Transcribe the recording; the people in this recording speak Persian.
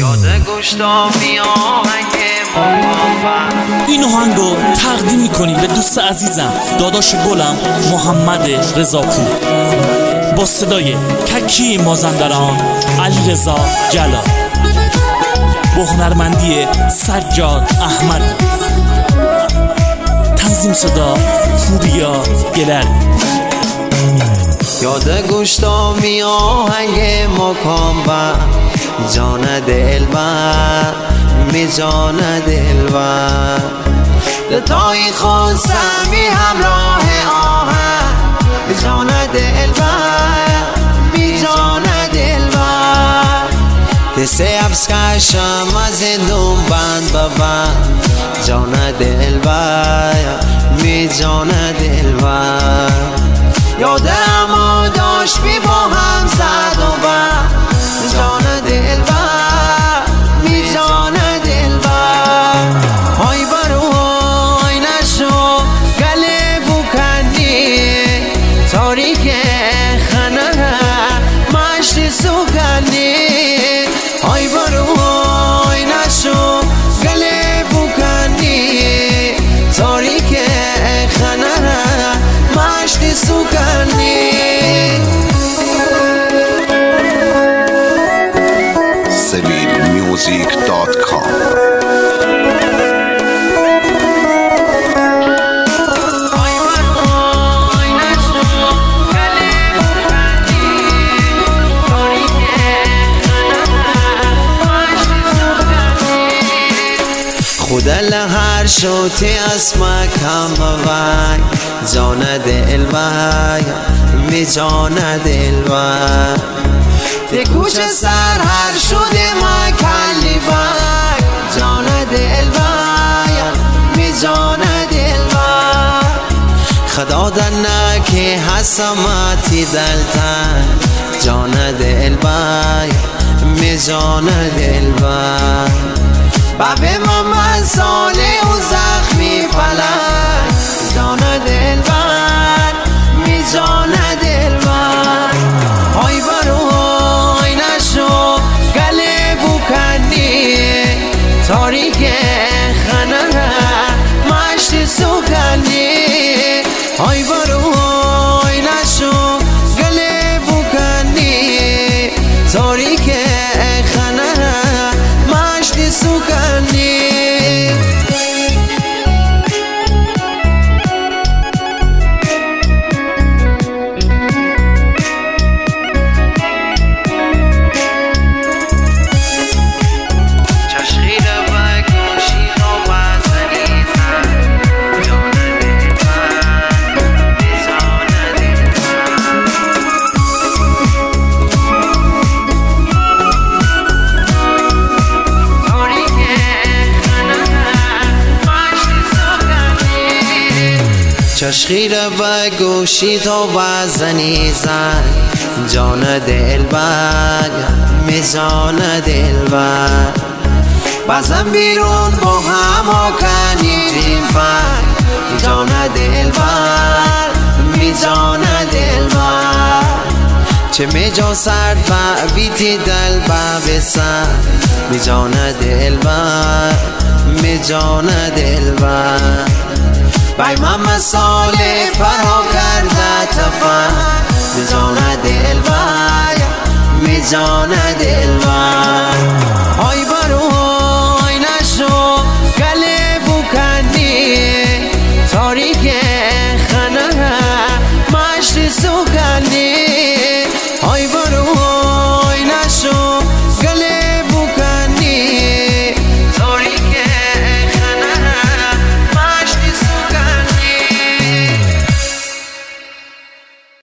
یاد گشتابی آهنگ مقام. این آهنگو تقدیم میکنیم به دوست عزیزم داداش گلم محمد رضاپور با صدای ککی مازندران علیرضا جلال با هنرمندی سجاد احمد، تنظیم صدا پوریا گلر. یاد گشتابی آهنگ مقام و جان دلبر می جان دلبر دتای خود سمی همراه آهن می جان دلبر می جان دلبر دسته افسکشم از دون بند ببند جان دلبر می جان دلبر یادم و داشت بی با هم زد و بند جان دلبر می جان دلبر های برو های نشو گله بکنی تاریک خنه مشت سوکنی های برو های نشو گله بکنی تاریک خنه مشت سوکنی SaveedMusic.com. خدا لهر شوتی اسمک هم بوای جان دلبر می جان دلبر تی کوچه سر هر شده ما کلی بای جان دلبر می جان دلبر خدا دنه که حسمتی دلتن جان دلبر می جان دلبر بابه ماما ساله و زخمی پلن جان دلبر می جان دلبر های برو های نشو گله بکنی تاریک خنه مشت سوکنی های برو های نشو گله بکنی تاریک خنه مشت سوکنی چشخی را به گوشی تو بزنی زن جان دلبر می جان دلبر بازم بیرون با هم و کنیم فن جان دلبر می جان دلبر چه می جو سرد و بیتی دل بسر می جان دلبر می جان دلبر بای ماما ساله پرها کرده تفن می جان دلبر می جان دلبر